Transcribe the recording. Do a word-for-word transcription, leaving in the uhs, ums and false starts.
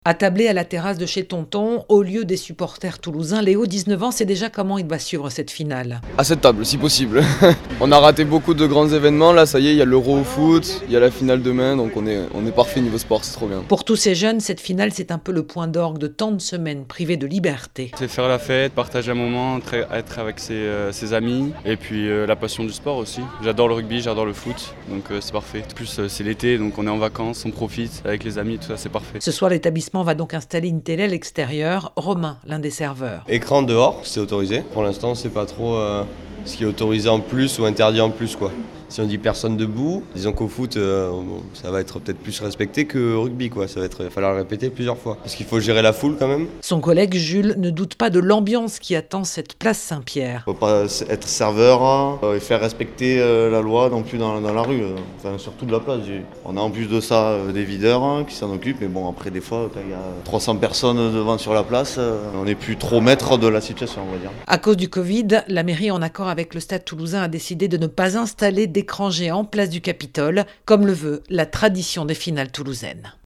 Attablé à la terrasse de chez Tonton, au lieu des supporters toulousains, Léo, dix-neuf ans, sait déjà comment il va suivre cette finale. À cette table, si possible. On a raté beaucoup de grands événements, là ça y est, il y a l'Euro au foot, il y a la finale demain, donc on est, on est parfait niveau sport, c'est trop bien. Pour tous ces jeunes, cette finale, c'est un peu le point d'orgue de tant de semaines privées de liberté. C'est faire la fête, partager un moment, être avec ses, euh, ses amis, et puis euh, la passion du sport aussi. J'adore le rugby, j'adore le foot, donc euh, c'est parfait. En plus, euh, c'est l'été, donc on est en vacances, on profite avec les amis, tout ça, c'est parfait. Ce soir, l'établissement va donc installer une télé à l'extérieur. Romain, l'un des serveurs. Écran dehors, c'est autorisé. Pour l'instant, on ne sait pas trop euh, ce qui est autorisé en plus ou interdit en plus, quoi. Si on dit personne debout, disons qu'au foot, euh, ça va être peut-être plus respecté qu'au rugby, quoi. Ça va être, il va falloir le répéter plusieurs fois. Parce qu'il faut gérer la foule quand même. Son collègue Jules ne doute pas de l'ambiance qui attend cette place Saint-Pierre. Il ne faut pas être serveur hein, et faire respecter euh, la loi non plus dans, dans la rue, euh, enfin surtout de la place. On a en plus de ça euh, des videurs hein, qui s'en occupent, mais bon après des fois, quand il y a trois cents personnes devant sur la place, euh, on n'est plus trop maître de la situation, on va dire. À cause du Covid, la mairie, en accord avec le Stade toulousain, a décidé de ne pas installer d'écran géant place du Capitole, comme le veut la tradition des finales toulousaines.